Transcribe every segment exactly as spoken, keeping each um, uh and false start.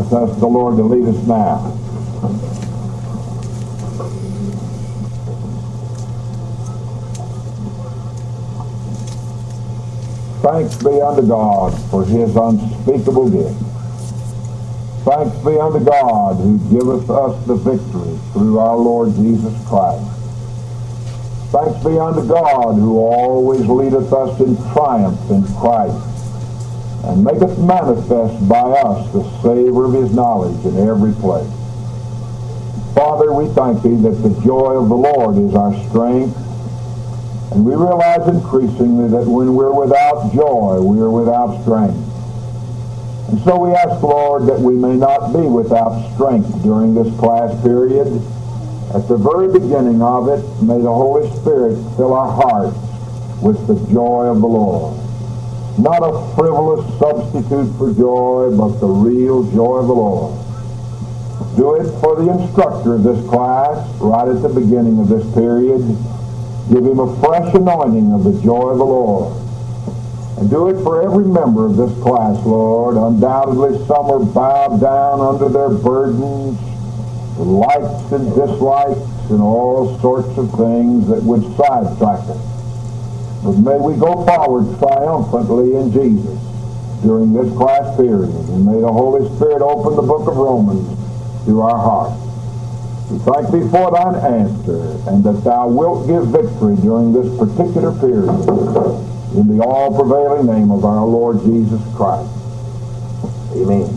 Let's ask the Lord to lead us now. Thanks be unto God for his unspeakable gift. Thanks be unto God who giveth us the victory through our Lord Jesus Christ. Thanks be unto God who always leadeth us in triumph in Christ, and maketh manifest by us the savor of his knowledge in every place. Father, we thank thee that the joy of the Lord is our strength, and we realize increasingly that when we're without joy, we are without strength. And so we ask, Lord, that we may not be without strength during this class period. At the very beginning of it, may the Holy Spirit fill our hearts with the joy of the Lord. Not a frivolous substitute for joy, but the real joy of the Lord. Do it for the instructor of this class right at the beginning of this period. Give him a fresh anointing of the joy of the Lord. And do it for every member of this class, Lord. Undoubtedly some are bowed down under their burdens, likes and dislikes, and all sorts of things that would sidetrack us. But may we go forward triumphantly in Jesus during this class period. And may the Holy Spirit open the book of Romans to our hearts. We thank thee for thine answer, and that thou wilt give victory during this particular period. In the all-prevailing name of our Lord Jesus Christ. Amen.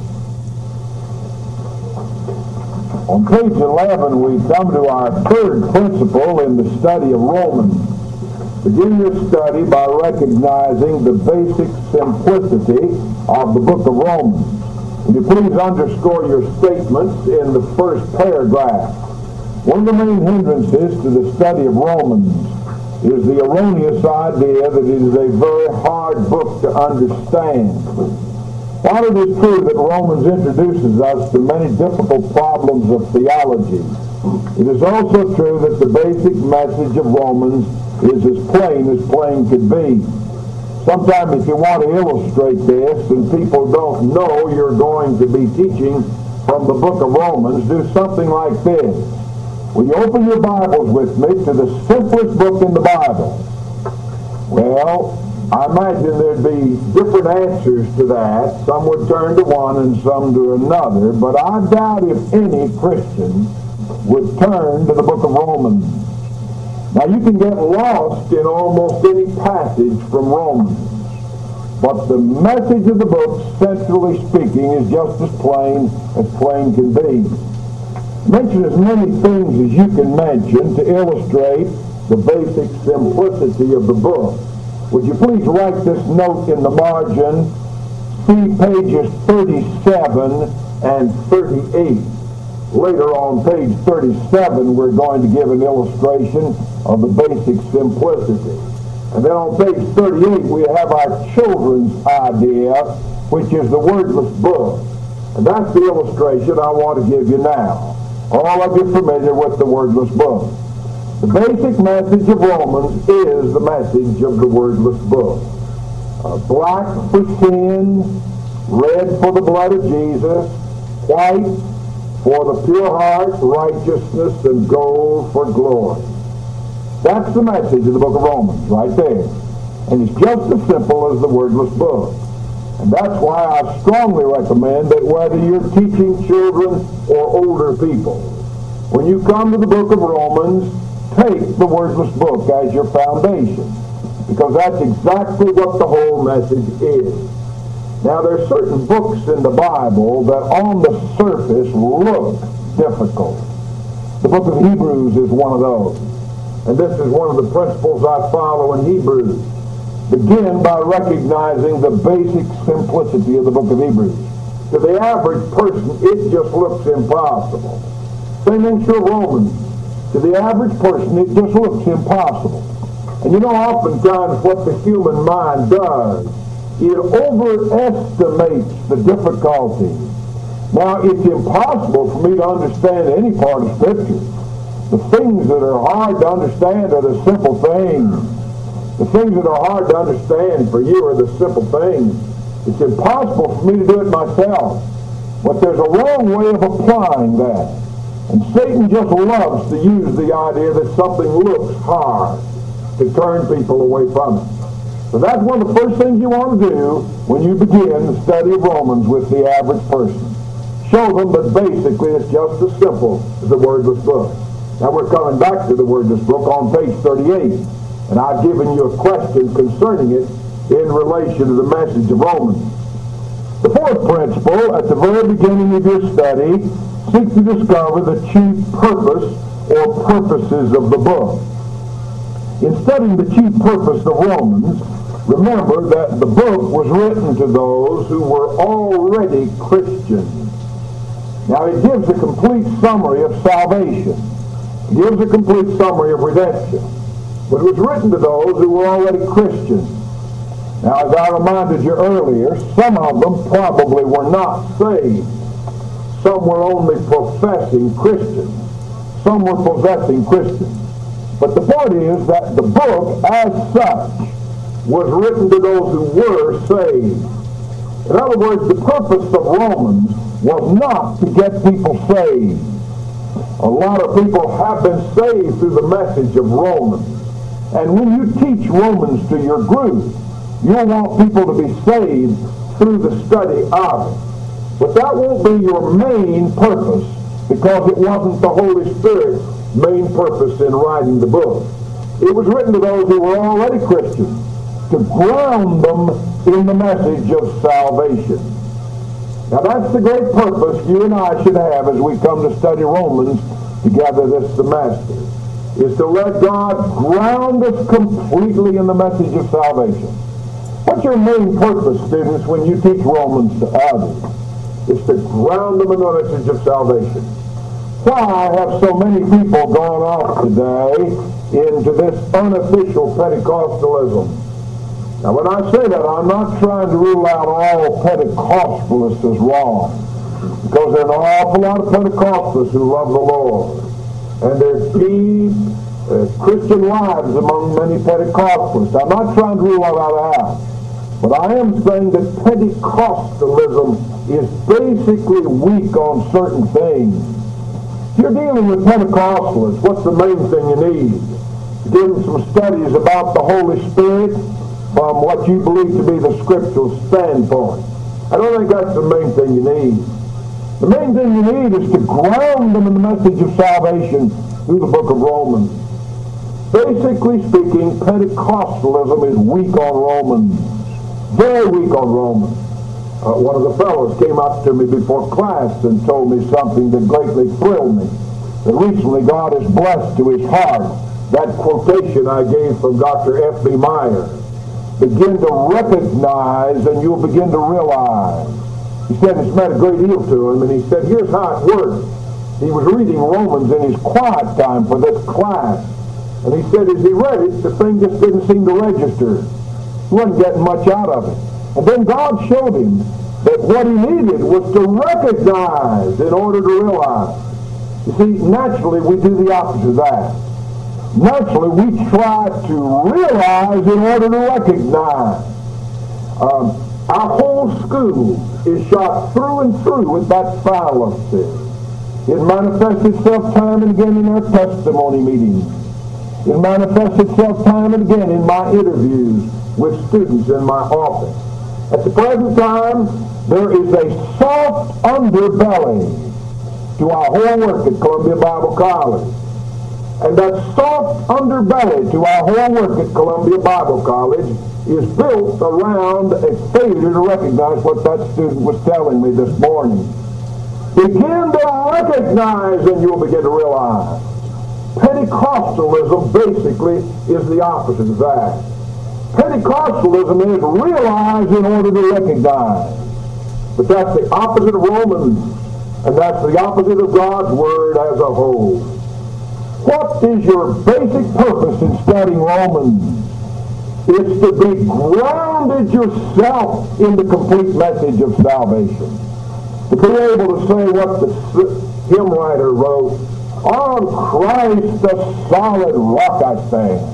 On page eleven, we come to our third principle in the study of Romans. Begin your study by recognizing the basic simplicity of the book of Romans. Will you please underscore your statements in the first paragraph? One of the main hindrances to the study of Romans is the erroneous idea that it is a very hard book to understand. While it is true that Romans introduces us to many difficult problems of theology, it is also true that the basic message of Romans is as plain as plain could be. Sometimes if you want to illustrate this and people don't know you're going to be teaching from the book of Romans, do something like this. Will you open your Bibles with me to the simplest book in the Bible? Well, I imagine there'd be different answers to that. Some would turn to one and some to another, but I doubt if any Christian would turn to the book of Romans. Now, you can get lost in almost any passage from Romans, but the message of the book, centrally speaking, is just as plain as plain can be. Mention as many things as you can mention to illustrate the basic simplicity of the book. Would you please write this note in the margin? See pages thirty-seven and thirty-eight. Later on page thirty-seven, we're going to give an illustration of the basic simplicity. And then on page thirty-eight, we have our children's idea, which is the wordless book. And that's the illustration I want to give you now. All of you are familiar with the wordless book. The basic message of Romans is the message of the wordless book. Uh, black for sin, red for the blood of Jesus, white for the pure heart, righteousness, and gold for glory. That's the message of the book of Romans, right there. And it's just as simple as the wordless book. And that's why I strongly recommend that whether you're teaching children or older people, when you come to the book of Romans, take the wordless book as your foundation, because that's exactly what the whole message is. Now, there are certain books in the Bible that on the surface look difficult. The book of Hebrews is one of those. And this is one of the principles I follow in Hebrews. Begin by recognizing the basic simplicity of the book of Hebrews. To the average person, it just looks impossible. Same thing for Romans. To the average person, it just looks impossible. And you know, oftentimes what the human mind does, it overestimates the difficulty. Now, it's impossible for me to understand any part of Scripture. The things that are hard to understand are the simple things. The things that are hard to understand for you are the simple things. It's impossible for me to do it myself. But there's a wrong way of applying that. And Satan just loves to use the idea that something looks hard to turn people away from it. So that's one of the first things you want to do when you begin the study of Romans with the average person. Show them that basically it's just as simple as the wordless book. Now we're coming back to the wordless book on page thirty-eight. And I've given you a question concerning it in relation to the message of Romans. The fourth principle, at the very beginning of your study, seek to discover the chief purpose or purposes of the book. In studying the chief purpose of Romans, remember that the book was written to those who were already Christians. Now it gives a complete summary of salvation. It gives a complete summary of redemption. But it was written to those who were already Christians. Now, as I reminded you earlier, some of them probably were not saved. Some were only professing Christians. Some were possessing Christians. But the point is that the book, as such, was written to those who were saved. In other words, the purpose of Romans was not to get people saved. A lot of people have been saved through the message of Romans. And when you teach Romans to your group, you'll want people to be saved through the study of it. But that won't be your main purpose, because it wasn't the Holy Spirit's main purpose in writing the book. It was written to those who were already Christians, to ground them in the message of salvation. Now that's the great purpose you and I should have as we come to study Romans together this semester, is to let God ground us completely in the message of salvation. What's your main purpose, students, when you teach Romans to others? Is to ground them in the message of salvation. Why have so many people gone off today into this unofficial Pentecostalism? Now, when I say that, I'm not trying to rule out all Pentecostalists as wrong, because there are an awful lot of Pentecostalists who love the Lord. And there's deep uh, Christian lives among many Pentecostalists. I'm not trying to rule that out. But I am saying that Pentecostalism is basically weak on certain things. If you're dealing with Pentecostalists, what's the main thing you need? Give them some studies about the Holy Spirit from what you believe to be the scriptural standpoint. I don't think that's the main thing you need. The main thing you need is to ground them in the message of salvation through the book of Romans. Basically speaking, Pentecostalism is weak on Romans. Very weak on Romans. Uh, one of the fellows came up to me before class and told me something that greatly thrilled me. That recently God has blessed to his heart that quotation I gave from Doctor F B Meyer. Begin to recognize and you'll begin to realize. He said it's meant a great deal to him, and he said, here's how it works. He was reading Romans in his quiet time for this class. And he said as he read it, the thing just didn't seem to register. He wasn't getting much out of it. And then God showed him that what he needed was to recognize in order to realize. You see, naturally we do the opposite of that. Naturally we try to realize in order to recognize. Um, our whole school is shot through and through with that fallacy. It manifests itself time and again in our testimony meetings. It manifests itself time and again in my interviews with students in my office. At the present time, there is a soft underbelly to our whole work at Columbia Bible College. And that soft underbelly to our whole work at Columbia Bible College is built around a failure to recognize what that student was telling me this morning. Begin to recognize and you'll begin to realize. Pentecostalism basically is the opposite of that. Pentecostalism is realize in order to recognize. But that's the opposite of Romans, and that's the opposite of God's Word as a whole. What is your basic purpose in studying Romans? It's to be grounded yourself in the complete message of salvation. To be able to say what the hymn writer wrote, on Christ the solid rock I stand.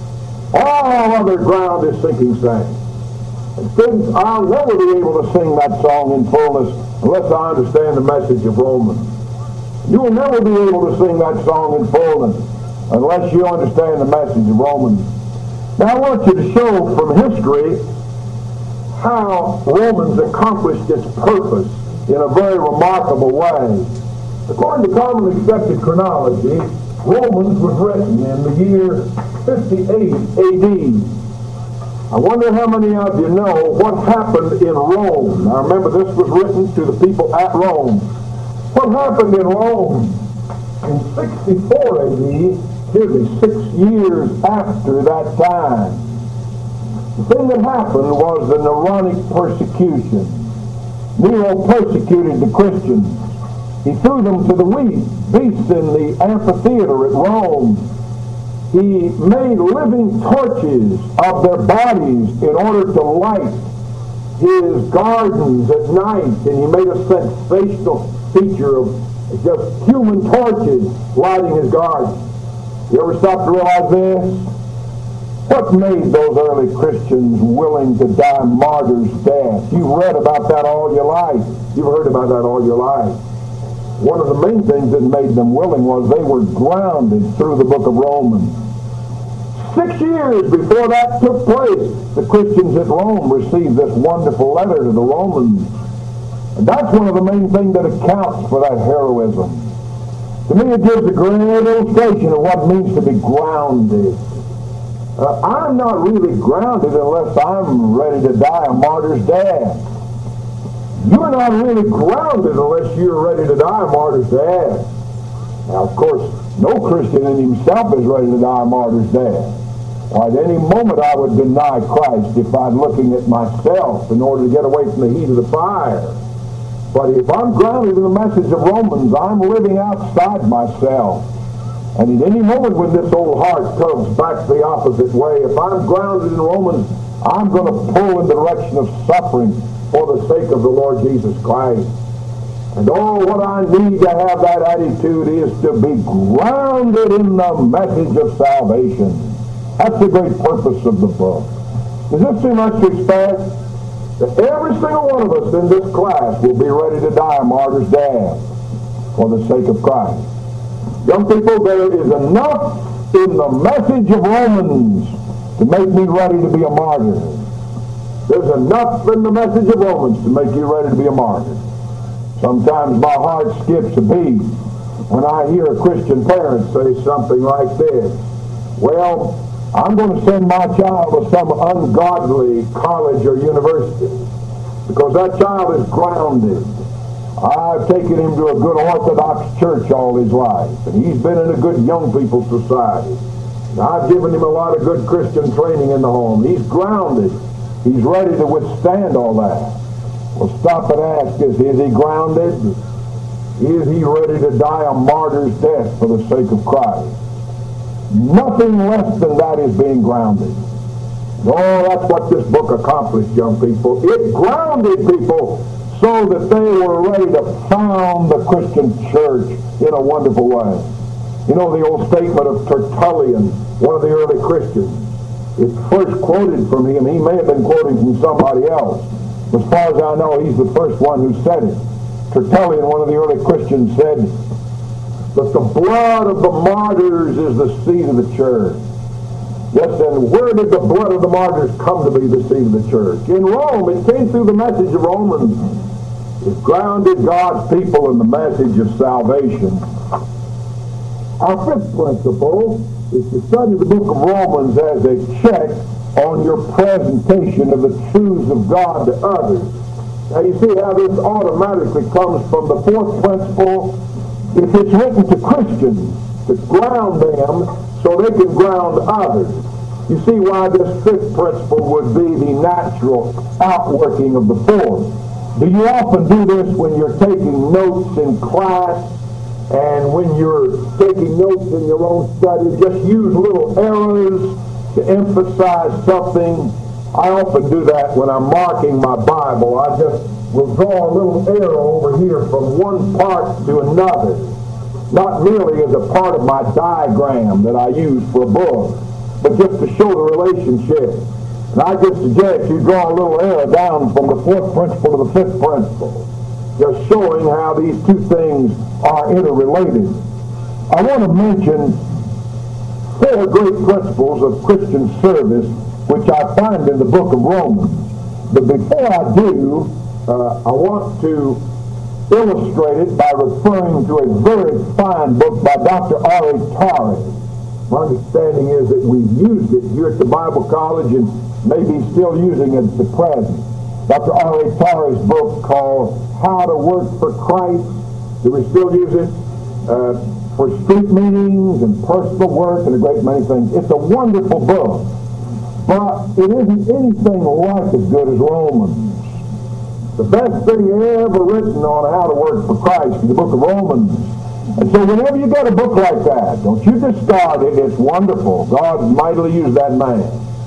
All other ground is sinking sand. And students, I'll never be able to sing that song in fullness unless I understand the message of Romans. You will never be able to sing that song in fullness unless you understand the message of Romans. Now I want you to show from history how Romans accomplished its purpose in a very remarkable way. According to commonly accepted chronology, Romans was written in the year fifty-eight A D. I wonder how many of you know what happened in Rome. Now remember, this was written to the people at Rome. What happened in Rome in sixty-four A D, excuse me, six years after that time? The thing that happened was the Neronic persecution. Nero persecuted the Christians. He threw them to the wheat, beasts in the amphitheater at Rome. He made living torches of their bodies in order to light his gardens at night, and he made a sensational feature of just human torches lighting his garden. You ever stop to realize this? What made those early Christians willing to die martyr's death? You've read about that all your life. You've heard about that all your life. One of the main things that made them willing was they were grounded through the book of Romans. Six years before that took place, the Christians at Rome received this wonderful letter to the Romans. And that's one of the main things that accounts for that heroism. To me, it gives a great illustration of what it means to be grounded. Uh, I'm not really grounded unless I'm ready to die a martyr's death. You're not really grounded unless you're ready to die a martyr's death. Now, of course, no Christian in himself is ready to die a martyr's death. Why, at any moment I would deny Christ if I'm looking at myself in order to get away from the heat of the fire. But if I'm grounded in the message of Romans, I'm living outside myself. And at any moment when this old heart turns back the opposite way, if I'm grounded in Romans, I'm going to pull in the direction of suffering for the sake of the Lord Jesus Christ. And oh, what I need to have that attitude is to be grounded in the message of salvation. That's the great purpose of the book. Does this too much to expect? That every single one of us in this class will be ready to die a martyr's death for the sake of Christ. Young people, there is enough in the message of Romans to make me ready to be a martyr. There's enough in the message of Romans to make you ready to be a martyr. Sometimes my heart skips a beat when I hear a Christian parent say something like this. Well, I'm going to send my child to some ungodly college or university because that child is grounded. I've taken him to a good Orthodox church all his life, and he's been in a good young people's society. And I've given him a lot of good Christian training in the home. He's grounded. He's ready to withstand all that. Well, stop and ask this. Is he grounded? Is he ready to die a martyr's death for the sake of Christ? Nothing less than that is being grounded. Oh, that's what this book accomplished, young people. It grounded people so that they were ready to found the Christian church in a wonderful way. You know the old statement of Tertullian, one of the early Christians. It's first quoted from him. He may have been quoting from somebody else. As far as I know, he's the first one who said it. Tertullian, one of the early Christians, said that the blood of the martyrs is the seed of the church. Yes, and where did the blood of the martyrs come to be the seed of the church? In Rome. It came through the message of Romans. It grounded God's people in the message of salvation. Our fifth principle is to study the book of Romans as a check on your presentation of the truths of God to others. Now you see how this automatically comes from the fourth principle. If it's written to Christians, to ground them so they can ground others. You see why this fifth principle would be the natural outworking of the fourth. Do you often do this when you're taking notes in class and when you're taking notes in your own study? Just use little arrows to emphasize something. I often do that when I'm marking my Bible. I just will draw a little arrow over here from one part to another. Not merely as a part of my diagram that I use for a book, but just to show the relationship. And I just suggest you draw a little arrow down from the fourth principle to the fifth principle. just showing how these two things are interrelated. I want to mention four great principles of Christian service which I find in the book of Romans. But before I do, uh, I want to illustrate it by referring to a very fine book by Doctor R A Torrey. My understanding is that we've used it here at the Bible College and maybe still using it at the present. Doctor R A Torrey's book called How to Work for Christ. Do we still use it? Uh, for street meetings and personal work and a great many things. It's a wonderful book, but it isn't anything like as good as Romans. The best thing ever written on how to work for Christ is the book of Romans. And so whenever you get a book like that, don't you discard it. It's wonderful. God mightily used that man.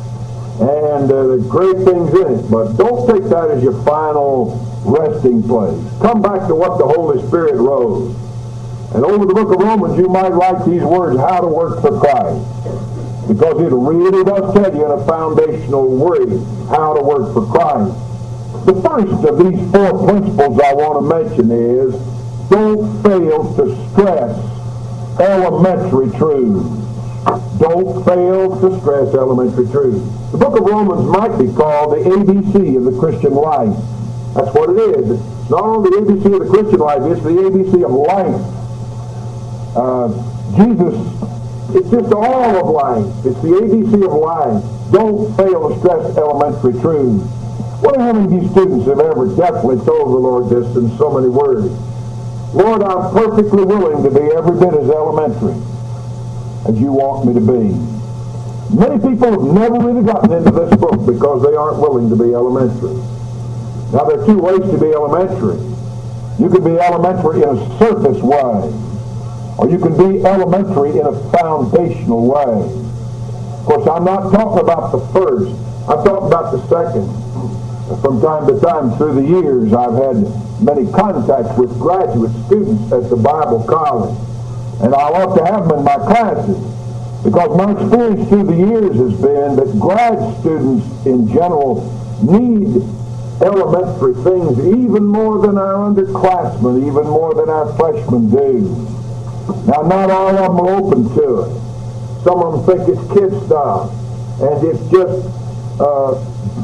And uh, there's great things in it, but don't take that as your final resting place. Come back to what the Holy Spirit wrote. And over the book of Romans, you might write these words, how to work for Christ. Because it really does tell you in a foundational way how to work for Christ. The first of these four principles I want to mention is, don't fail to stress elementary truths. Don't fail to stress elementary truths. The book of Romans might be called the A B C of the Christian life. That's what it is. It's not only the A B C of the Christian life, it's the A B C of life. Uh, Jesus, it's just all of life. It's the A B C of life. Don't fail to stress elementary truths. What how many of you students have ever definitely told the Lord this in so many words? Lord, I'm perfectly willing to be every bit as elementary as you want me to be. Many people have never really gotten into this book because they aren't willing to be elementary. Now, there are two ways to be elementary. You can be elementary in a surface way, or you can be elementary in a foundational way. Of course, I'm not talking about the first. I'm talking about the second. From time to time through the years, I've had many contacts with graduate students at the Bible College. And I love to have them in my classes, because my experience through the years has been that grad students in general need elementary things even more than our underclassmen, even more than our freshmen do. Now, not all of them are open to it. Some of them think it's kid stuff, and it's just uh,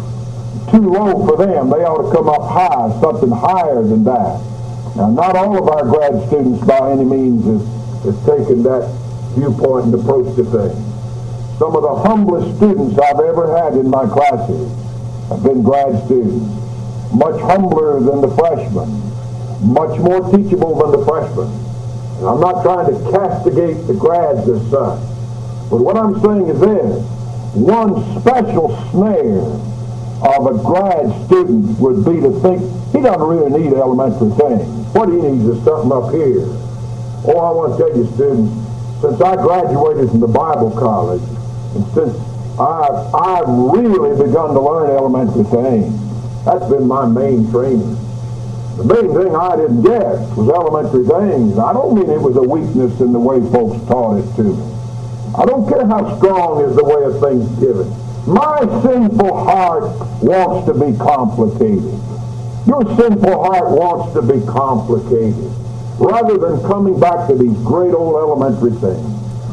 too low for them. They ought to come up high, something higher than that. Now, not all of our grad students by any means is, is taking that viewpoint and approach to things. Some of the humblest students I've ever had in my classes have been grad students. Much humbler than the freshmen. Much more teachable than the freshmen. And I'm not trying to castigate the grads as such. But what I'm saying is this. One special snare of a grad student would be to think he doesn't really need elementary things. What he needs is something up here. Oh, I want to tell you, students, since I graduated from the Bible College, and since I've, I've really begun to learn elementary things, that's been my main training. The main thing I didn't get was elementary things. I don't mean it was a weakness in the way folks taught it to me. I don't care how strong is the way of things given. My sinful heart wants to be complicated. Your sinful heart wants to be complicated. Rather than coming back to these great old elementary things.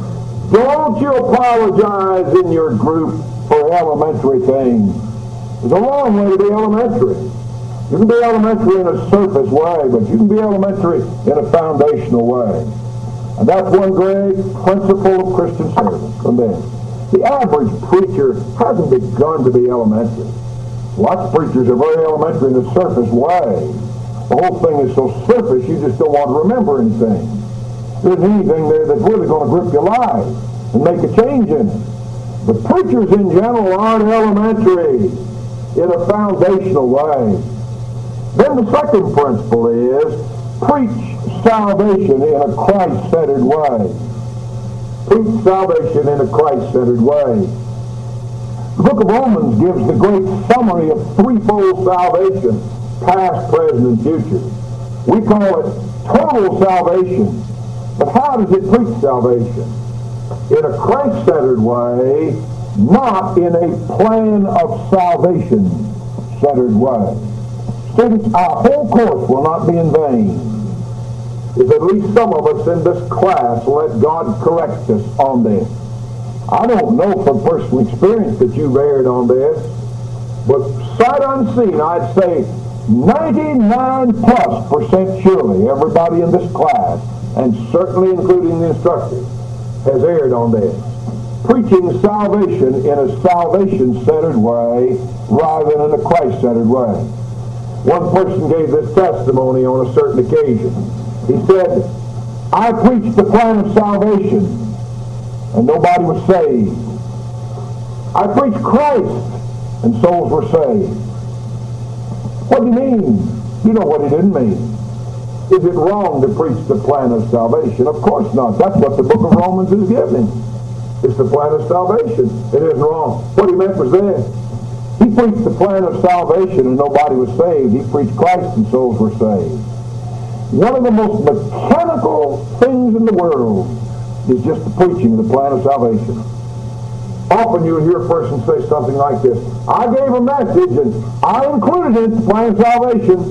Don't you apologize in your group for elementary things. There's a long way to be elementary. You can be elementary in a surface way, but you can be elementary in a foundational way. And that's one great principle of Christian service. From there. The average preacher hasn't begun to be elementary. Lots of preachers are very elementary in a surface way. The whole thing is so surface, you just don't want to remember anything. There isn't anything there that's really going to grip your life and make a change in it. But preachers in general aren't elementary in a foundational way. Then the second principle is preach salvation in a Christ-centered way. Preach salvation in a Christ-centered way. The book of Romans gives the great summary of threefold salvation, past, present, and future. We call it total salvation. But how does it preach salvation? In a Christ-centered way, not in a plan of salvation-centered way. students, our whole course will not be in vain if at least some of us in this class let God correct us on this. I don't know from personal experience that you've erred on this, but sight unseen, I'd say ninety-nine plus percent surely everybody in this class, and certainly including the instructor, has erred on this. Preaching salvation in a salvation-centered way rather than in a Christ-centered way. One person gave this testimony on a certain occasion. He said, I preached the plan of salvation and nobody was saved. I preached Christ and souls were saved. What do you mean? You know what he didn't mean. Is it wrong to preach the plan of salvation? Of course not. That's what the book of Romans is giving. It's the plan of salvation. It isn't wrong. What he meant was this. He preached the plan of salvation and nobody was saved. He preached Christ and souls were saved. One of the most mechanical things in the world is just the preaching of the plan of salvation. Often you'll hear a person say something like this, I gave a message and I included it in the plan of salvation.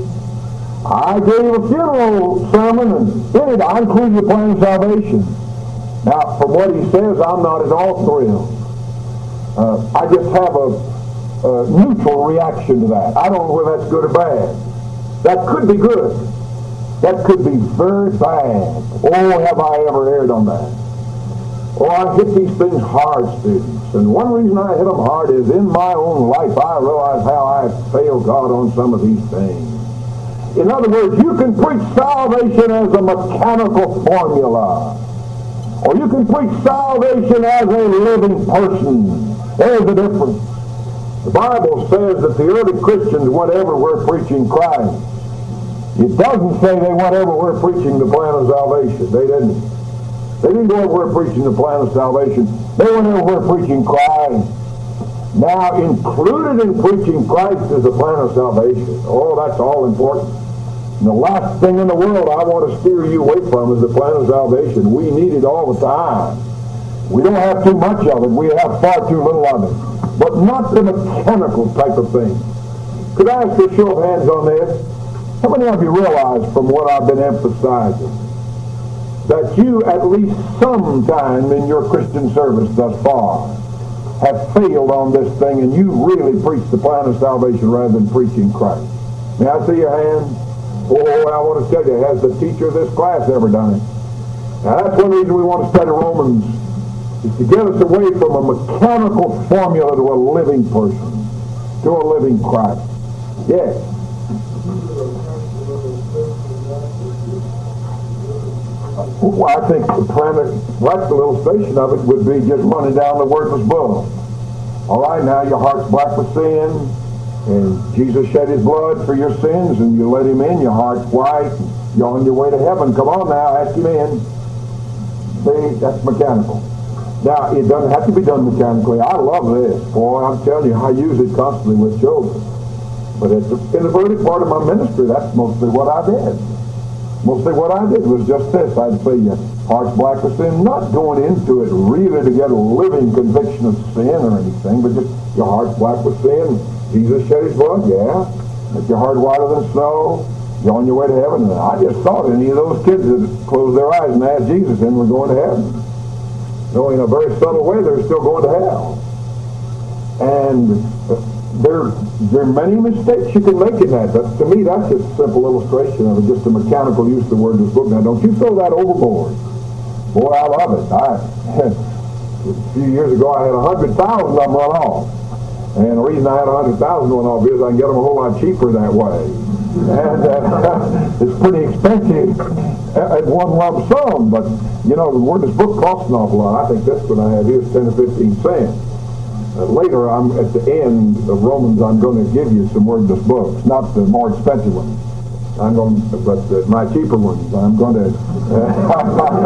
I gave a funeral sermon and in it I included the plan of salvation. Now, from what he says, I'm not at all thrilled. Uh, I just have a, a neutral reaction to that. I don't know whether that's good or bad. That could be good. That could be very bad. Oh, have I ever erred on that. Oh, I hit these things hard, students. And one reason I hit them hard is in my own life I realize how I have failed God on some of these things. In other words, you can preach salvation as a mechanical formula. Or you can preach salvation as a living person. There's the difference. The Bible says that the early Christians went everywhere preaching Christ. It doesn't say they went everywhere preaching the plan of salvation. They didn't. They didn't go everywhere preaching the plan of salvation. They went everywhere preaching Christ. Now, included in preaching Christ is the plan of salvation. Oh, that's all important. And the last thing in the world I want to steer you away from is the plan of salvation. We need it all the time. We don't have too much of it. We have far too little of it. But not the mechanical type of thing. Could I ask a show of hands on this? How many of you realize from what I've been emphasizing that you at least sometime in your Christian service thus far have failed on this thing and you really preach the plan of salvation rather than preaching Christ? May I see your hand? Oh, I want to tell you, has the teacher of this class ever done it? Now that's one reason we want to study Romans, is to get us away from a mechanical formula to a living person, to a living Christ. Yes. Well, I think the practical illustration of it would be just running down the worthless book. All right, now your heart's black with sin, and Jesus shed his blood for your sins, and you let him in, your heart's white, you're on your way to heaven. Come on now, ask him in. See, that's mechanical. Now, it doesn't have to be done mechanically. I love this. Boy, I'm telling you, I use it constantly with children. But it's in the early part of my ministry, that's mostly what I did. Mostly what I did was just this. I'd say your heart's black with sin, not going into it really to get a living conviction of sin or anything, but just your heart's black with sin. Jesus shed his blood, yeah. Make your heart whiter than snow. You're on your way to heaven. And I just thought any of those kids that closed their eyes and asked Jesus in were going to heaven. No, in a very subtle way, they're still going to hell. And there, there are many mistakes you can make in that. But to me, that's just a simple illustration of it, just a mechanical use of the word in this book. Now, don't you throw that overboard. Boy, I love it. I, a few years ago, I had one hundred thousand of them run off. And the reason I had one hundred thousand run off is I can get them a whole lot cheaper that way. And uh, it's pretty expensive at one lump sum. But, you know, the word this book costs an awful lot. I think this one I have here is ten or fifteen cents. Uh, later, I'm at the end of Romans, I'm going to give you some wordless books, not the more expensive ones. I'm going, but uh, my cheaper ones. I'm going to. Uh,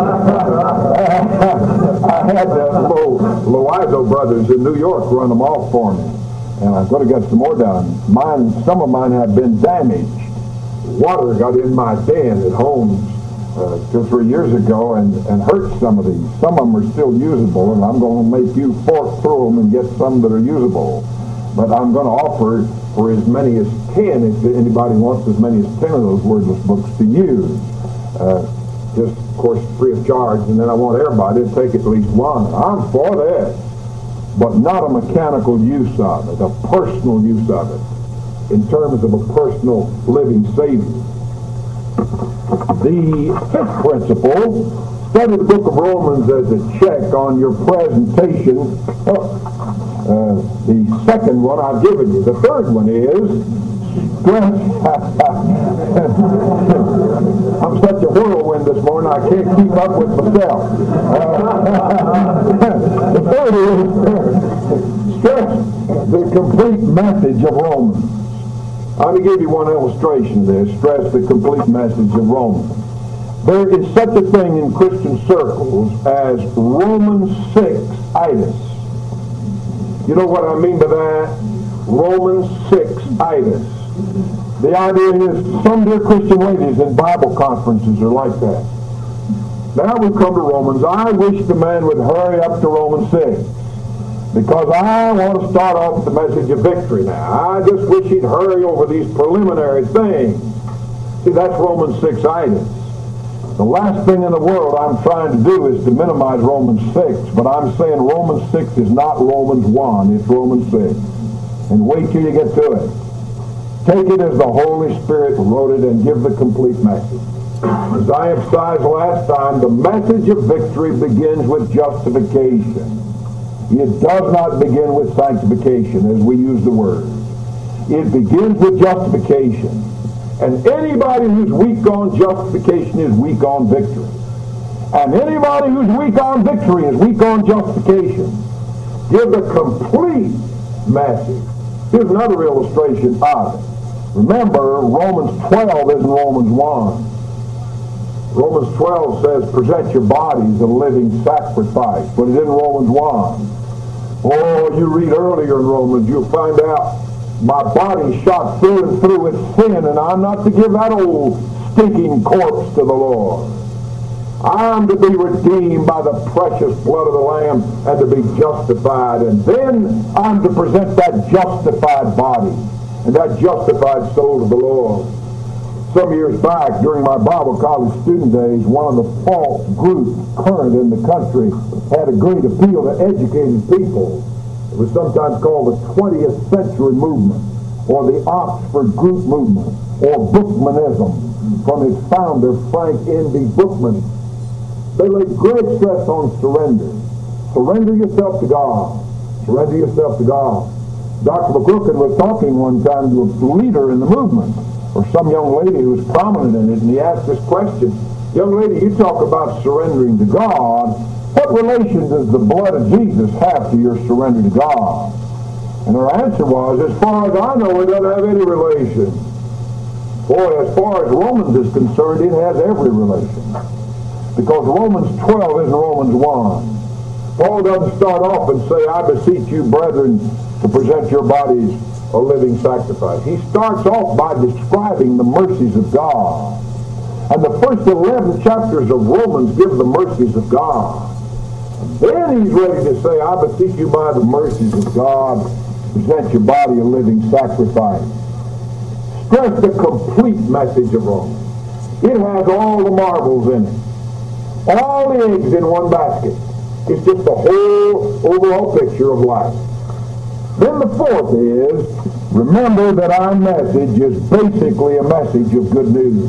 I had the Lo, Loizo brothers in New York run them off for me, and I'm going to get some more done. Mine, some of mine have been damaged. Water got in my den at home uh, two or three years ago and, and hurt some of these. Some of them are still usable, and I'm going to make you fork through them and get some that are usable. But I'm going to offer for as many as ten if anybody wants as many as ten of those wordless books to use. Uh, just, of course, free of charge, and then I want everybody to take at least one. I'm for that, but not a mechanical use of it, a personal use of it, in terms of a personal living Savior. The fifth principle, study the book of Romans as a check on your presentation. Oh, uh, the second one I've given you. The third one is stress. I'm such a whirlwind this morning, I can't keep up with myself. Uh, the third is stress the complete message of Romans. I'm going to give you one illustration of this. Stress the complete message of Romans. There is such a thing in Christian circles as Romans six-itis. You know what I mean by that? Romans six-itis. The idea is some dear Christian ladies in Bible conferences are like that. Now we come to Romans. I wish the man would hurry up to Romans six. Because I want to start off with the message of victory now. I just wish he'd hurry over these preliminary things. See, that's Romans six-itis. The last thing in the world I'm trying to do is to minimize Romans six, but I'm saying Romans six is not Romans one, it's Romans six. And wait till you get to it. Take it as the Holy Spirit wrote it and give the complete message. As I emphasized last time, the message of victory begins with justification. It does not begin with sanctification, as we use the word. It begins with justification. And anybody who's weak on justification is weak on victory. And anybody who's weak on victory is weak on justification. Give the complete message. Here's another illustration of it. Remember, Romans twelve isn't Romans one. Romans twelve says, present your bodies a living sacrifice, but it isn't Romans one. Oh, you read earlier in Romans, you'll find out my body's shot through and through with sin, and I'm not to give that old stinking corpse to the Lord. I'm to be redeemed by the precious blood of the Lamb and to be justified. And then I'm to present that justified body and that justified soul to the Lord. Some years back, during my Bible college student days, one of the false groups current in the country had a great appeal to educated people. It was sometimes called the twentieth century movement, or the Oxford Group movement, or Bookmanism, from its founder, Frank N D Bookman. They laid great stress on surrender. Surrender yourself to God. Surrender yourself to God. Doctor McCrooked was talking one time to a leader in the movement, or some young lady who was prominent in it, and he asked this question, young lady, you talk about surrendering to God. What relation does the blood of Jesus have to your surrender to God? And her answer was, as far as I know, it doesn't have any relation. Boy, as far as Romans is concerned, it has every relation. Because Romans twelve isn't Romans one. Paul doesn't start off and say, I beseech you, brethren, to present your bodies a living sacrifice. He starts off by describing the mercies of God. And the first eleven chapters of Romans give the mercies of God. And then he's ready to say, I beseech you by the mercies of God, present your body a living sacrifice. Stress the complete message of Romans. It has all the marbles in it. All the eggs in one basket. It's just the whole overall picture of life. Then the fourth is, remember that our message is basically a message of good news.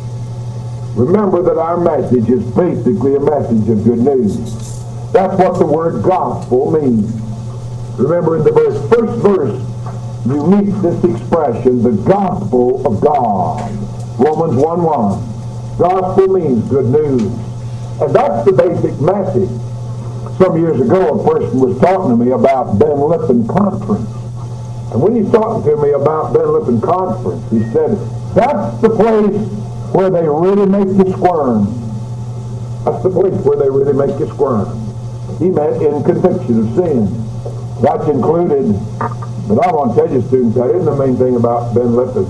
Remember that our message is basically a message of good news. That's what the word gospel means. Remember in the verse, first verse, you meet this expression, the gospel of God. Romans one one. Gospel means good news. And that's the basic message. Some years ago, a person was talking to me about Ben Lippen Conference. And when he's talking to me about Ben Lippen Conference, he said, that's the place where they really make you squirm. That's the place where they really make you squirm. He meant in conviction of sin. That's included, but I want to tell you, students, that isn't the main thing about Ben Lippen.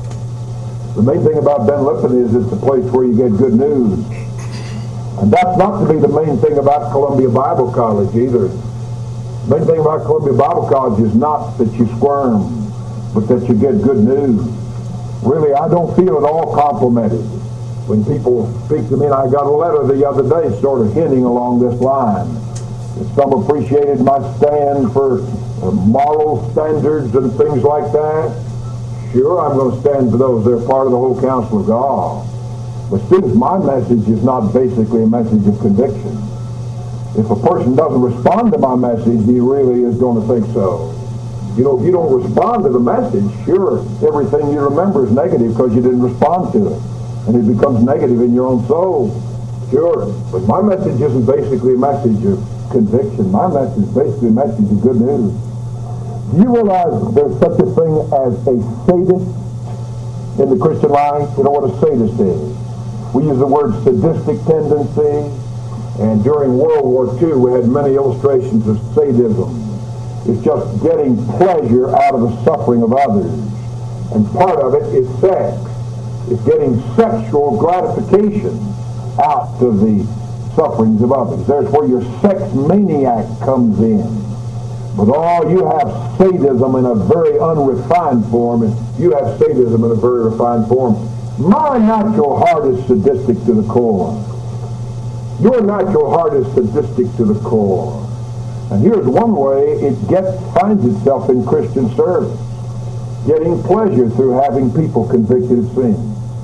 The main thing about Ben Lippen is it's a place where you get good news. And that's not to be the main thing about Columbia Bible College either. The main thing about Columbia Bible College is not that you squirm. but that you get good news. Really, I don't feel at all complimented when people speak to me, and I got a letter the other day sort of hinting along this line. Some appreciated my stand for moral standards and things like that. Sure, I'm going to stand for those. They're part of the whole counsel of God. But students, my message is not basically a message of conviction. If a person doesn't respond to my message, he really is going to think so. You know, if you don't respond to the message, sure, everything you remember is negative because you didn't respond to it. And it becomes negative in your own soul. Sure. But my message isn't basically a message of conviction. My message is basically a message of good news. Do you realize there's such a thing as a sadist in the Christian life? You know what a sadist is? We use the word sadistic tendency, and during World War Two we had many illustrations of sadism. It's just getting pleasure out of the suffering of others. And part of it is sex. It's getting sexual gratification out of the sufferings of others. There's where your sex maniac comes in. But oh, you have sadism in a very unrefined form, and you have sadism in a very refined form. My natural heart is sadistic to the core. Your natural heart is sadistic to the core. And here's one way it gets finds itself in Christian service. Getting pleasure through having people convicted of sin.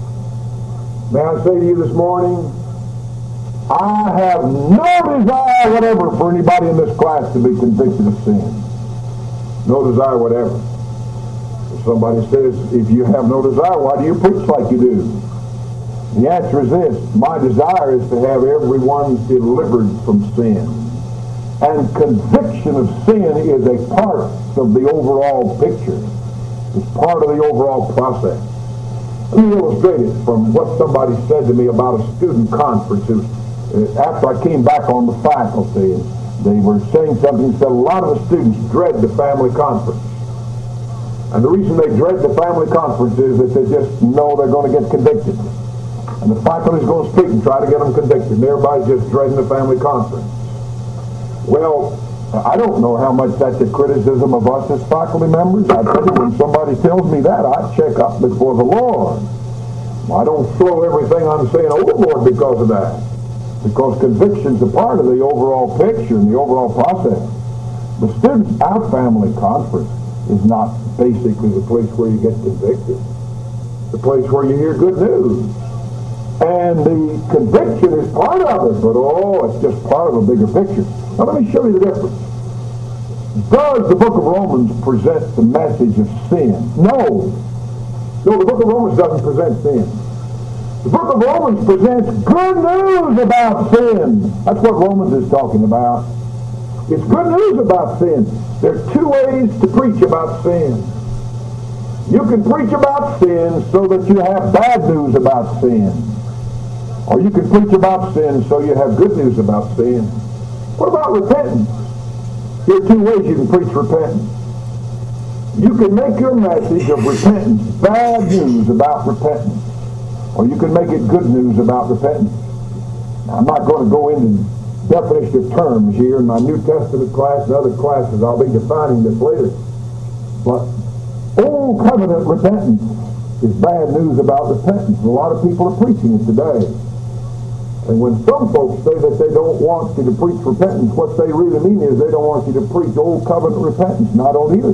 May I say to you this morning, I have no desire whatever for anybody in this class to be convicted of sin. No desire whatever. If somebody says, if you have no desire, why do you preach like you do? The answer is this: my desire is to have everyone delivered from sin. And conviction of sin is a part of the overall picture. It's part of the overall process. Let me illustrate it from what somebody said to me about a student conference. It was, uh, after I came back on the faculty, and they were saying something, said a lot of the students dread the family conference. And the reason they dread the family conference is that they just know they're going to get convicted. And the faculty's going to speak and try to get them convicted. And everybody's just dreading the family conference. Well, I don't know how much that's a criticism of us as faculty members. I tell you, when somebody tells me that, I check up before the Lord. I don't throw everything I'm saying overboard because of that. Because conviction's a part of the overall picture and the overall process. But students, our family conference is not basically the place where you get convicted. The place where you hear good news. And the conviction is part of it, but oh, it's just part of a bigger picture. Now let me show you the difference. Does the book of Romans present the message of sin? No. No, the book of Romans doesn't present sin. The book of Romans presents good news about sin. That's what Romans is talking about. It's good news about sin. There are two ways to preach about sin. You can preach about sin so that you have bad news about sin. Or you can preach about sin so you have good news about sin. What about repentance? Here are two ways you can preach repentance. You can make your message of repentance bad news about repentance. Or you can make it good news about repentance. Now, I'm not going to go into definition of terms here in my New Testament class and other classes. I'll be defining this later. But Old Covenant repentance is bad news about repentance. A lot of people are preaching it today. And when some folks say that they don't want you to preach repentance, what they really mean is they don't want you to preach Old Covenant repentance. And I don't either.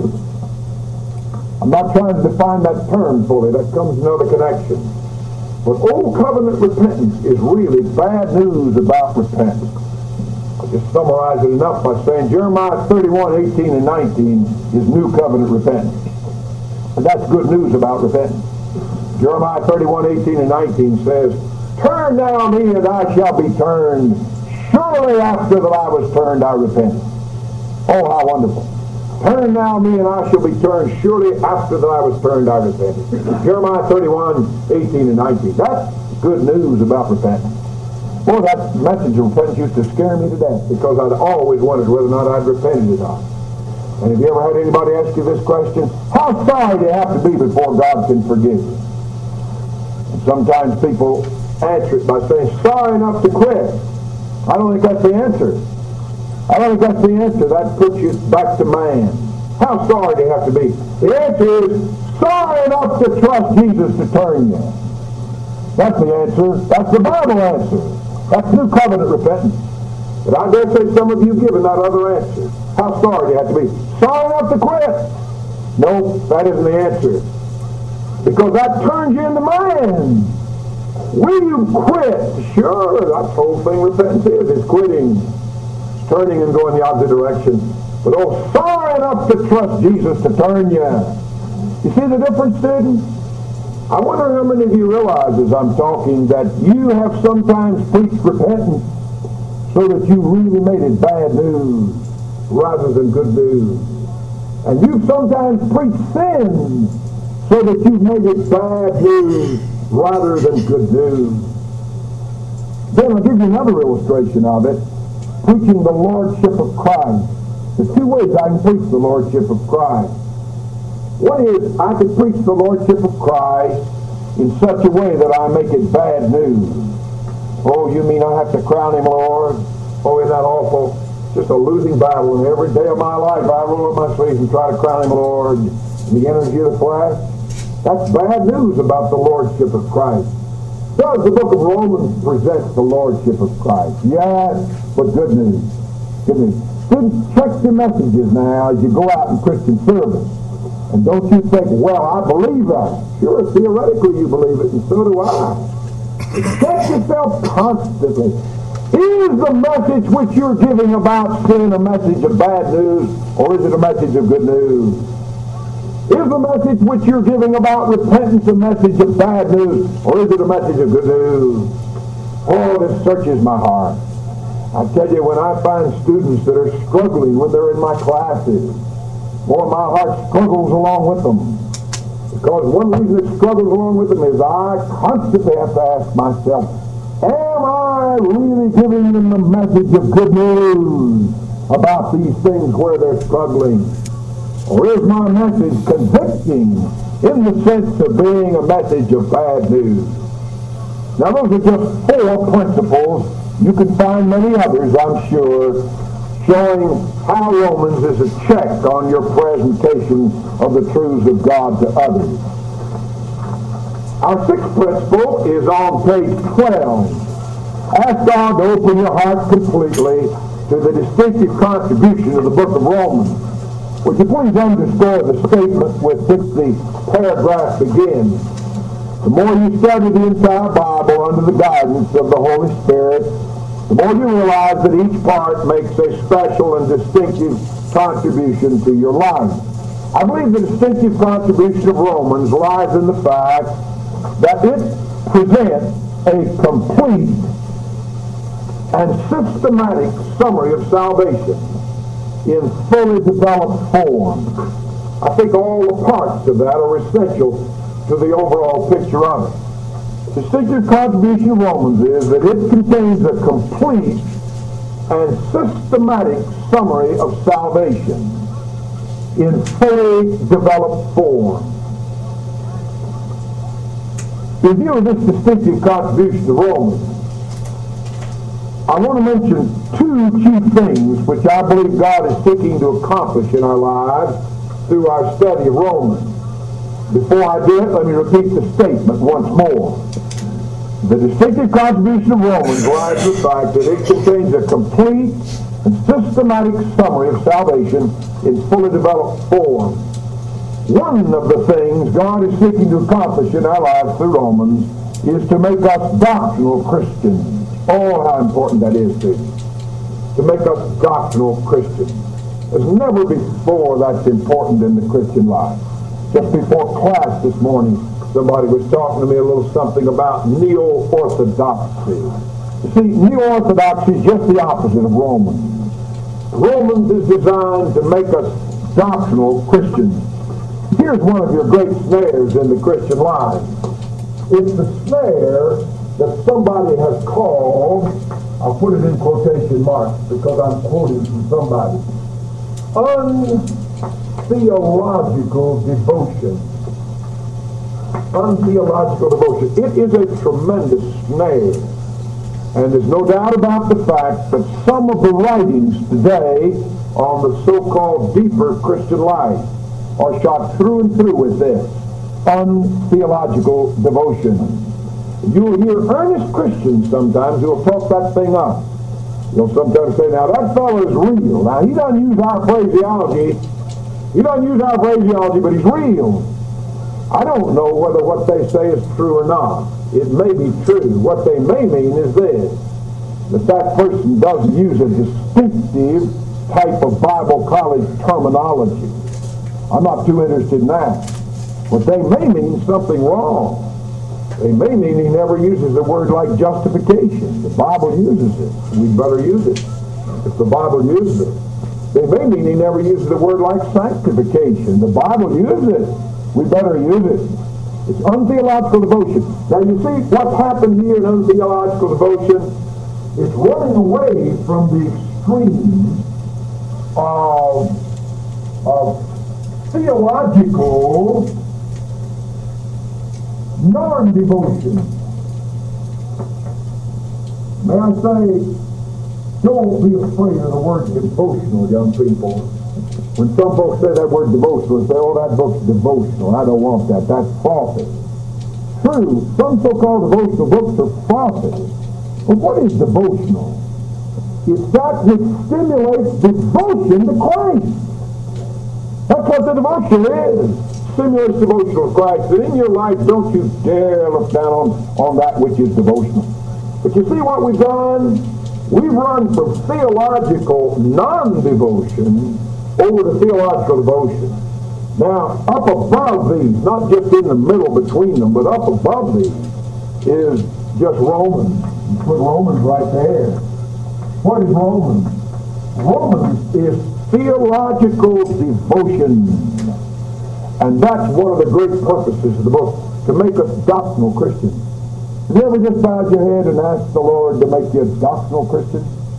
I'm not trying to define that term fully. That comes in another connection. But Old Covenant repentance is really bad news about repentance. I'll just summarize it enough by saying Jeremiah thirty-one, eighteen, and nineteen is New Covenant repentance. And that's good news about repentance. Jeremiah thirty-one, eighteen, and nineteen says, "Turn now me, and I shall be turned. Surely after that I was turned, I repent." Oh, how wonderful. "Turn now me, and I shall be turned. Surely after that I was turned, I repent." Jeremiah thirty-one, eighteen, and nineteen. That's good news about repentance. Boy, that message of repentance used to scare me to death because I'd always wondered whether or not I'd repented or not. And have you ever had anybody ask you this question? How sorry do you have to be before God can forgive you? And sometimes people answer it by saying, sorry enough to quit. I don't think that's the answer. I don't think that's the answer. That puts you back to man. How sorry do you have to be? The answer is sorry enough to trust Jesus to turn you. That's the answer. That's the Bible answer. That's New Covenant repentance. But I dare say some of you have given that other answer. How sorry do you have to be? Sorry enough to quit. No, that isn't the answer. Because that turns you into man. Will you quit? Sure, that's the whole thing repentance is. It's quitting. It's turning and going the opposite direction. But oh, sorry enough to trust Jesus to turn you. You see the difference, students? I wonder how many of you realize as I'm talking that you have sometimes preached repentance so that you really made it bad news rather than good news. And you've sometimes preached sin so that you've made it bad news rather than good news. Then I'll give you another illustration of it. Preaching the Lordship of Christ. There's two ways I can preach the Lordship of Christ. One is I can preach the Lordship of Christ in such a way that I make it bad news. Oh, you mean I have to crown him Lord? Oh, isn't that awful? Just a losing battle, and every day of my life I roll up my sleeves and try to crown him Lord in the energy of the flesh. That's bad news about the Lordship of Christ. Does the book of Romans present the Lordship of Christ? Yes, but good news. Good news. Students, check your messages now as you go out in Christian service. And don't you think, well, I believe that. Sure, theoretically you believe it, and so do I. Check yourself constantly. Is the message which you're giving about sin a message of bad news, or is it a message of good news? Is the message which you're giving about repentance a message of bad news, or is it a message of good news? Oh, this searches my heart. I tell you, when I find students that are struggling when they're in my classes, boy, my heart struggles along with them. Because one reason it struggles along with them is I constantly have to ask myself, am I really giving them the message of good news about these things where they're struggling? Or is my message convicting in the sense of being a message of bad news? Now those are just four principles. You can find many others, I'm sure, showing how Romans is a check on your presentation of the truths of God to others. Our sixth principle is on page twelve. Ask God to open your heart completely to the distinctive contribution of the book of Romans. Would you please underscore the statement with which the paragraph begins? The more you study the entire Bible under the guidance of the Holy Spirit, the more you realize that each part makes a special and distinctive contribution to your life. I believe the distinctive contribution of Romans lies in the fact that it presents a complete and systematic summary of salvation in fully developed form. I think all the parts of that are essential to the overall picture of it. The distinctive contribution of Romans is that it contains a complete and systematic summary of salvation in fully developed form. In view of this distinctive contribution to Romans, I want to mention two key things which I believe God is seeking to accomplish in our lives through our study of Romans. Before I do it, let me repeat the statement once more. The distinctive contribution of Romans lies in the fact that it contains a complete and systematic summary of salvation in fully developed form. One of the things God is seeking to accomplish in our lives through Romans is to make us doctrinal Christians. Oh, how important that is to you. To make us doctrinal Christians. There's never before that's important in the Christian life. Just before class this morning, somebody was talking to me a little something about neo-orthodoxy. You see, neo-orthodoxy is just the opposite of Romans. Romans is designed to make us doctrinal Christians. Here's one of your great snares in the Christian life. It's the snare that somebody has called, I'll put it in quotation marks because I'm quoting from somebody, untheological devotion. Untheological devotion. It is a tremendous snare. And there's no doubt about the fact that some of the writings today on the so-called deeper Christian life are shot through and through with this untheological devotion. You'll hear earnest Christians sometimes who will talk that thing up. You'll sometimes say, now that fellow is real. Now he doesn't use our phraseology. He doesn't use our phraseology, but he's real. I don't know whether what they say is true or not. It may be true. What they may mean is this, that that person doesn't use a distinctive type of Bible college terminology. I'm not too interested in that. But they may mean something wrong. They may mean he never uses a word like justification. The Bible uses it. We'd better use it if the Bible uses it. They may mean he never uses a word like sanctification. The Bible uses it. We better use it. It's untheological devotion. Now you see what's happened here in untheological devotion? It's running away from the extreme of, of theological non-devotion. May I say, don't be afraid of the word devotional, young people. When some folks say that word devotional, they say, oh, that book's devotional. I don't want that. That's false. True, some so-called devotional books are false. But what is devotional? It's that which stimulates devotion to Christ. That's what the devotion is. Stimulates devotion to Christ. And in your life, don't you dare look down on, on that which is devotional. But you see what we've done? We've run from theological non-devotion over to theological devotion. Now, up above these, not just in the middle between them, but up above these is just Romans. You put Romans right there. What is Romans? Romans is theological devotion. And that's one of the great purposes of the book, to make us doctrinal Christians. Have you ever just bowed your head and asked the Lord to make you a doctrinal Christian?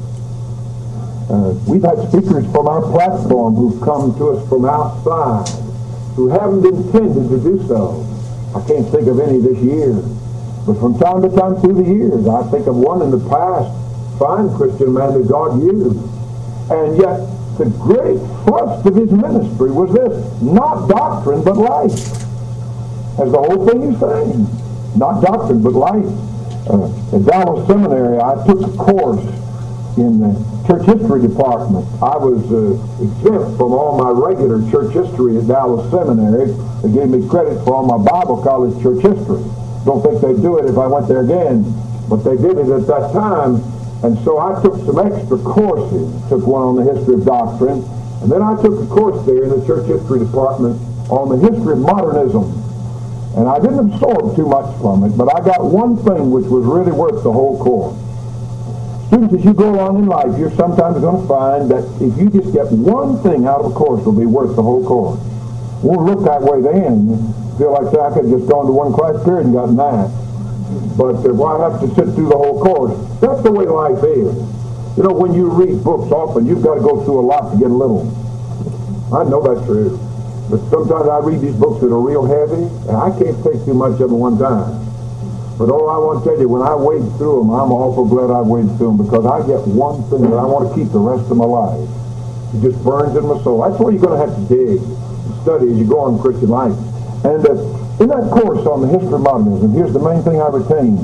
Uh, we've had speakers from our platform who've come to us from outside who haven't intended to do so. I can't think of any this year. But from time to time through the years, I think of one in the past, fine Christian man that God used. And yet, the great thrust of his ministry was this, not doctrine, but life. As the whole thing is saying. Not doctrine, but life. Uh, at Dallas Seminary, I took a course in the church history department. I was uh, exempt from all my regular church history at Dallas Seminary. They gave me credit for all my Bible college church history. Don't think they'd do it if I went there again, but they did it at that time. And so I took some extra courses. Took one on the history of doctrine, and then I took a course there in the church history department on the history of modernism. And I didn't absorb too much from it, but I got one thing which was really worth the whole course. Students, as you go along in life, you're sometimes going to find that if you just get one thing out of a course, it'll be worth the whole course. It won't look that way then. You feel like, say, I could have just gone to one class period and gotten that. But uh, why have to sit through the whole course? That's the way life is. You know, when you read books often, you've got to go through a lot to get a little. I know that's true. But sometimes I read these books that are real heavy, and I can't take too much of them one time. But oh, I want to tell you, when I wade through them, I'm awful glad I waded through them, because I get one thing that I want to keep the rest of my life. It just burns in my soul. That's where you're going to have to dig and study as you go on in Christian life. And uh, in that course on the history of modernism, here's the main thing I retained.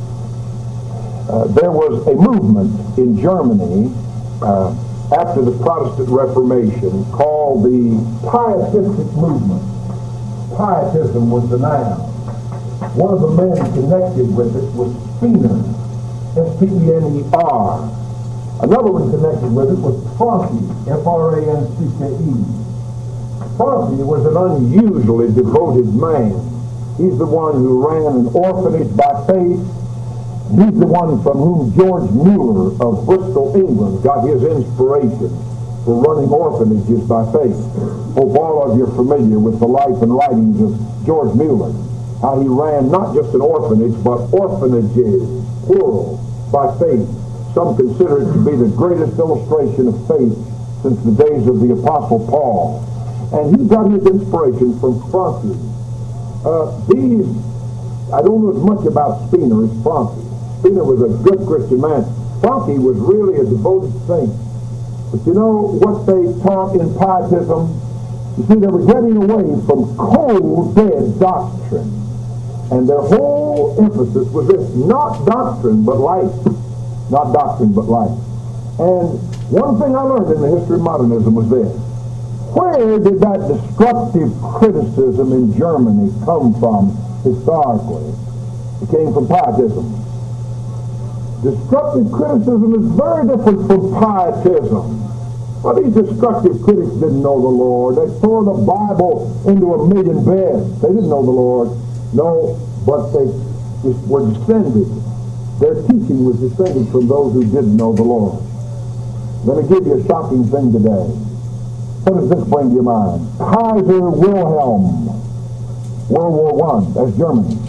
Uh, there was a movement in Germany uh, after the Protestant Reformation called the Pietistic movement. Pietism was the noun. One of the men connected with it was Spener, S P E N E R. Another one connected with it was Francke, F R A N C K E. Francke was an unusually devoted man. He's the one who ran an orphanage by faith. He's the one from whom George Mueller of Bristol, England, got his inspiration for running orphanages by faith. Hope all of you are familiar with the life and writings of George Mueller. How he ran not just an orphanage, but orphanages, plural, by faith. Some consider it to be the greatest illustration of faith since the days of the Apostle Paul. And he got his inspiration from Francke. Uh, these, I don't know as much about Spener as Francke. Spener was a good Christian man. Francke was really a devoted saint. But you know what they taught in Pietism? You see, they were getting away from cold, dead doctrine. And their whole emphasis was this: not doctrine, but life. Not doctrine, but life. And one thing I learned in the history of modernism was this: where did that destructive criticism in Germany come from historically? It came from Pietism. Destructive criticism is very different from Pietism. Well, these destructive critics didn't know the Lord. They tore the Bible into a million beds. They didn't know the Lord. No, but they just were descended. Their teaching was descended from those who didn't know the Lord. I'm going to give you a shocking thing today. What does this bring to your mind? Kaiser Wilhelm, World War One. That's Germany.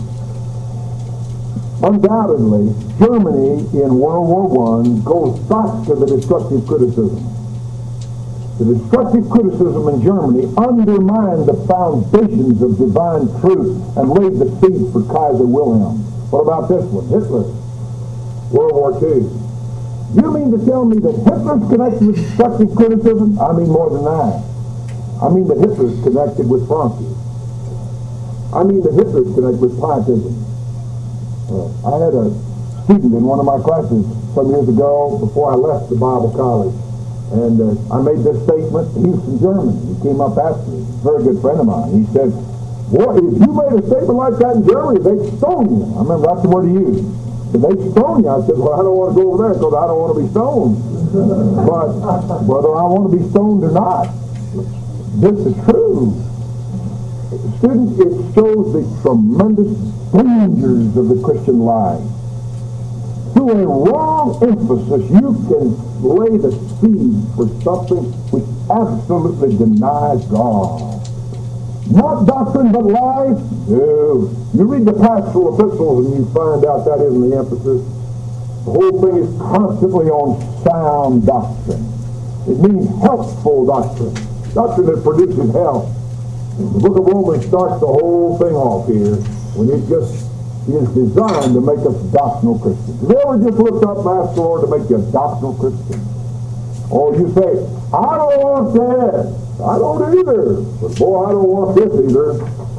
Undoubtedly, Germany in World War One goes back to the destructive criticism. The destructive criticism in Germany undermined the foundations of divine truth and laid the seed for Kaiser Wilhelm. What about this one? Hitler, World War Two. You mean to tell me that Hitler's connected with destructive criticism? I mean more than that. I mean that Hitler's connected with Frankie. I mean that Hitler's connected with Pietism. Uh, I had a student in one of my classes some years ago before I left the Bible college. And uh, I made this statement. He was from Germany. He came up after me. He's a very good friend of mine. He said, boy, if you made a statement like that in Germany, they'd stone you. I remember that's the word he used. If they'd stone you, I said, well, I don't want to go over there because I don't want to be stoned. But whether I want to be stoned or not, this is true. Students, it shows the tremendous dangers of the Christian life. Through a wrong emphasis, you can lay the seed for something which absolutely denies God. Not doctrine, but life? No. You read the pastoral epistles and you find out that isn't the emphasis. The whole thing is constantly on sound doctrine. It means healthful doctrine. Doctrine that produces health. The book of Romans starts the whole thing off here when it just is designed to make us doctrinal Christians. Have you ever just looked up and asked the Lord to make you a doctrinal Christian? Or you say, I don't want that. I don't either. But boy, I don't want this either.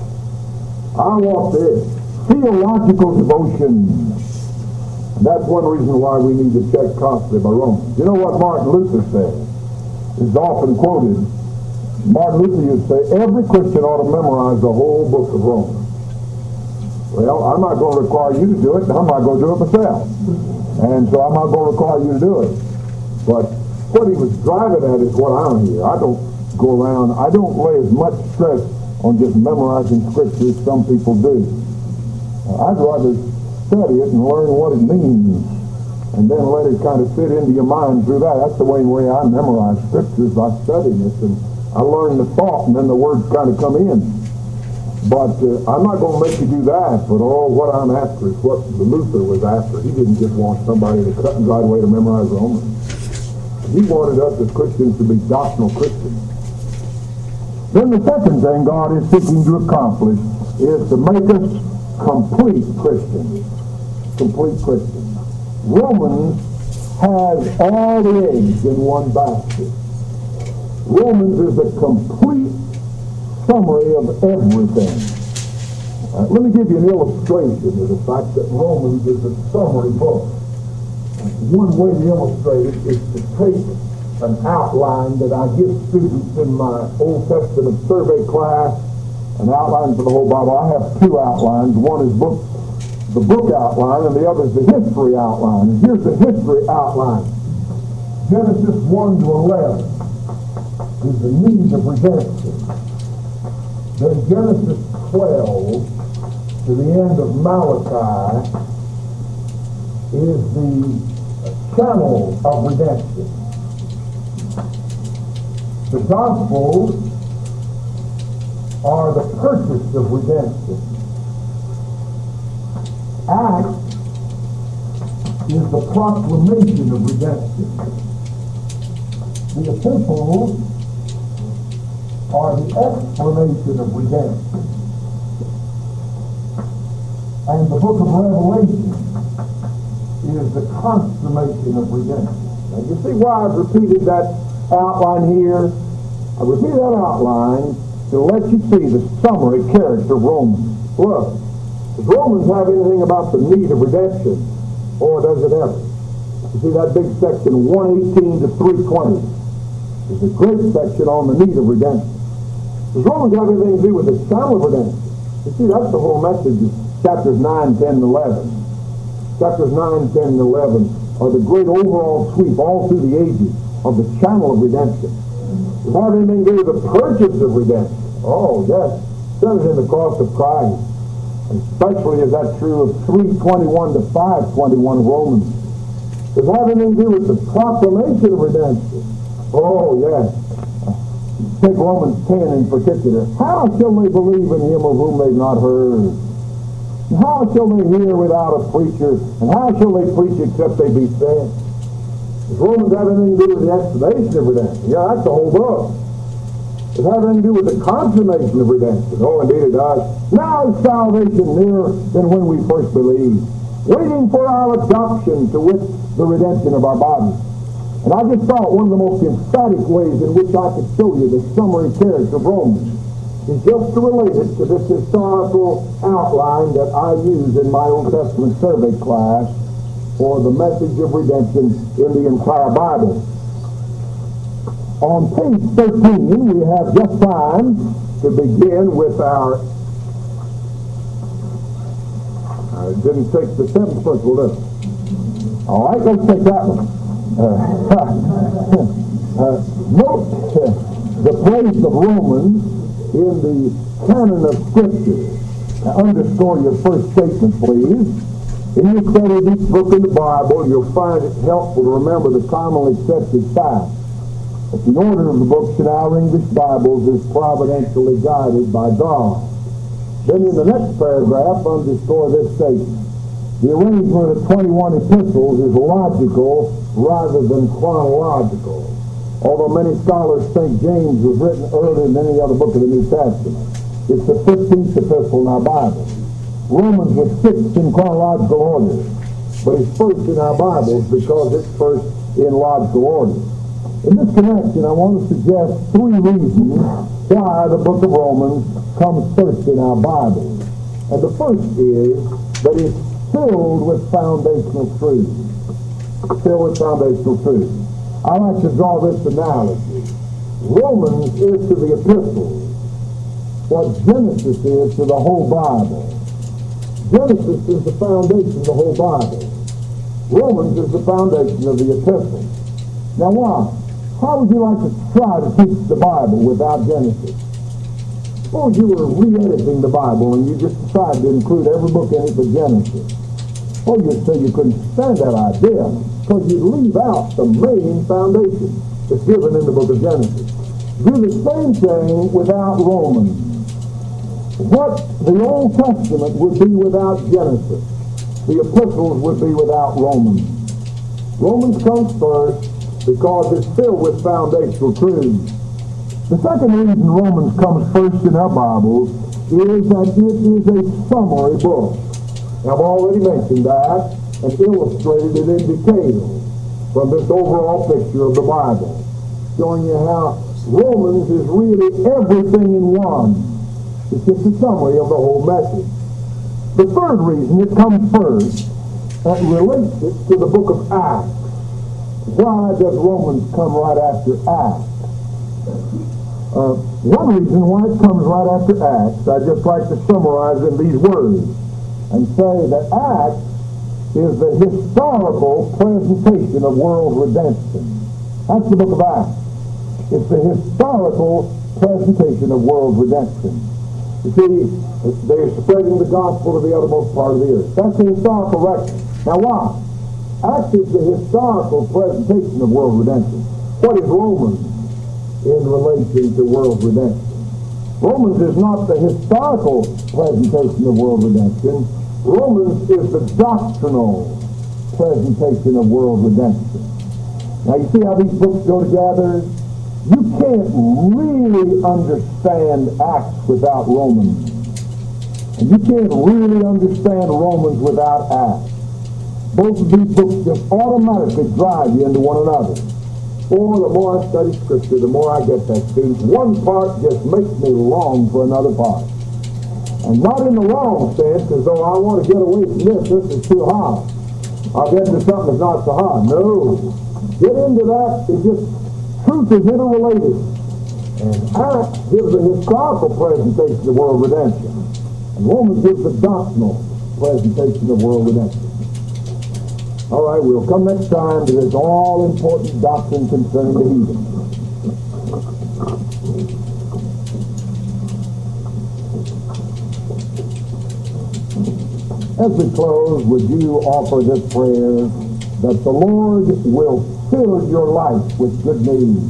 I want this. Theological devotion. And that's one reason why we need to check constantly by Romans. You know what Martin Luther said? It's often quoted. Martin Luther used to say, every Christian ought to memorize the whole book of Romans. Well, I'm not going to require you to do it, and I'm not going to do it myself. And so I'm not going to require you to do it. But what he was driving at is what I'm here. I don't go around, I don't lay as much stress on just memorizing Scripture as some people do. I'd rather study it and learn what it means, and then let it kind of fit into your mind through that. That's the way, way I memorize Scriptures, by studying it. And I learn the thought, and then the words kind of come in. But uh, I'm not going to make you do that, but all what I'm after is what the Luther was after. He didn't just want somebody to cut and dry way to memorize Romans. He wanted us as Christians to be doctrinal Christians. Then the second thing God is seeking to accomplish is to make us complete Christians. Complete Christians. Romans has all the eggs in one basket. Romans is a complete summary of everything. Uh, let me give you an illustration of the fact that Romans is a summary book. One way to illustrate it is to take an outline that I give students in my Old Testament survey class, an outline for the whole Bible. I have two outlines. One is book, the book outline, and the other is the history outline. And here's the history outline. Genesis one to eleven is the need of redemption. Then Genesis twelve to the end of Malachi is the channel of redemption. The Gospels are the purchase of redemption. Acts is the proclamation of redemption. The epistles are the explanation of redemption. And the book of Revelation is the consummation of redemption. Now you see why I've repeated that outline here. I repeat that outline to let you see the summary character of Romans. Look, does Romans have anything about the need of redemption? Or does it ever? You see that big section, one eighteen to three twenty. There's a great section on the need of redemption. Does Romans have anything to do with the sound of redemption? You see, that's the whole message of chapters nine, ten, and eleven. Chapters nine, ten, and eleven are the great overall sweep all through the ages of the channel of redemption. Does it have anything to do with the purchase of redemption? Oh, yes. That is in the cross of Christ. And especially is that true of three twenty-one to five twenty-one of Romans. Does it have anything to do with the proclamation of redemption? Oh, yes. Take Romans ten in particular. How shall they believe in him of whom they've not heard? How shall they hear without a preacher? And how shall they preach except they be sent? Does Romans have anything to do with the explanation of redemption? Yeah, that's the whole book. Does it have anything to do with the consummation of redemption? Oh, indeed it does. Now is salvation nearer than when we first believed, waiting for our adoption, to wit, the redemption of our bodies. And I just thought one of the most emphatic ways in which I could show you the summary character of Romans is just to relate it to this historical outline that I use in my Old Testament survey class for the message of redemption in the entire Bible. On page thirteen, we have just time to begin with our... I didn't take the seventh principle, did I? All right, let's take that one. Uh, uh, note uh, the place of Romans in the canon of Scripture. Now, underscore your first statement, please. In your study of each book in the Bible, you'll find it helpful to remember the commonly accepted fact that the order of the books in our English Bibles is providentially guided by God. Then in the next paragraph, underscore this statement. The arrangement of twenty-one epistles is logical rather than chronological. Although many scholars think James was written earlier than any other book of the New Testament. It's the fifteenth epistle in our Bible. Romans was sixth in chronological order, but it's first in our Bibles because it's first in logical order. In this connection, I want to suggest three reasons why the book of Romans comes first in our Bibles. And the first is that it's filled with foundational truth. Filled with foundational truth. I like to draw this analogy. Romans is to the epistles what Genesis is to the whole Bible. Genesis is the foundation of the whole Bible. Romans is the foundation of the epistle. Now why? How would you like to try to teach the Bible without Genesis? Suppose you were re-editing the Bible and you just decided to include every book in it but Genesis. Well, you'd say you couldn't stand that idea because you'd leave out the main foundation that's given in the book of Genesis. Do the same thing without Romans. What the Old Testament would be without Genesis, the epistles would be without Romans. Romans comes first because it's filled with foundational truths. The second reason Romans comes first in our Bibles is that it is a summary book. I've already mentioned that and illustrated it in detail from this overall picture of the Bible, showing you how Romans is really everything in one. It's just a summary of the whole message. The third reason it comes first and relates it to the book of Acts. Why does Romans come right after Acts? Uh, one reason why it comes right after Acts, I'd just like to summarize in these words and say that Acts is the historical presentation of world redemption. That's the book of Acts. It's the historical presentation of world redemption. You see, they're spreading the gospel to the uttermost part of the earth. That's the historical record. Now why? Acts is the historical presentation of world redemption. What is Romans in relation to world redemption? Romans is not the historical presentation of world redemption. Romans is the doctrinal presentation of world redemption. Now you see how these books go together? You can't really understand Acts without Romans. And you can't really understand Romans without Acts. Both of these books just automatically drive you into one another. Oh, the more I study Scripture, the more I get that feeling. One part just makes me long for another part. And not in the wrong sense, as though I want to get away from this. This is too hard. I'll get into something that's not so hard. No. Get into that. It's just, truth is interrelated. And Acts gives a historical presentation of world redemption. And Romans gives a doctrinal presentation of world redemption. All right, we'll come next time to this all-important doctrine concerning the heathen. As we close, would you offer this prayer that the Lord will fill your life with good news?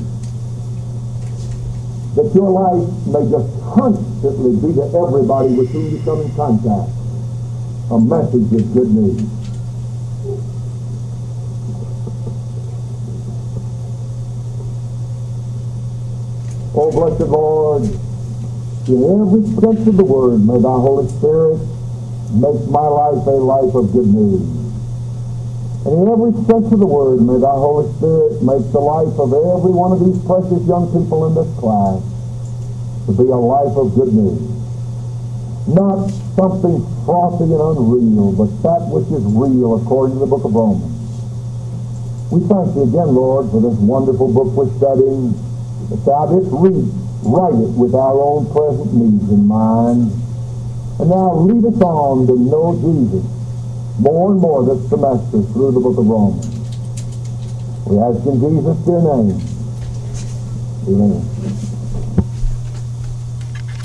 That your life may just constantly be to everybody with whom you come in contact a message of good news. Oh, blessed Lord, in every sense of the word, may thy Holy Spirit make my life a life of good news. And in every sense of the word, may thy Holy Spirit make the life of every one of these precious young people in this class to be a life of good news. Not something frothy and unreal, but that which is real according to the book of Romans. We thank you again, Lord, for this wonderful book we're studying. That thou didst read, write it with our own present needs in mind. And now lead us on to know Jesus more and more this semester through the book of Romans. We ask in Jesus' dear name. Amen.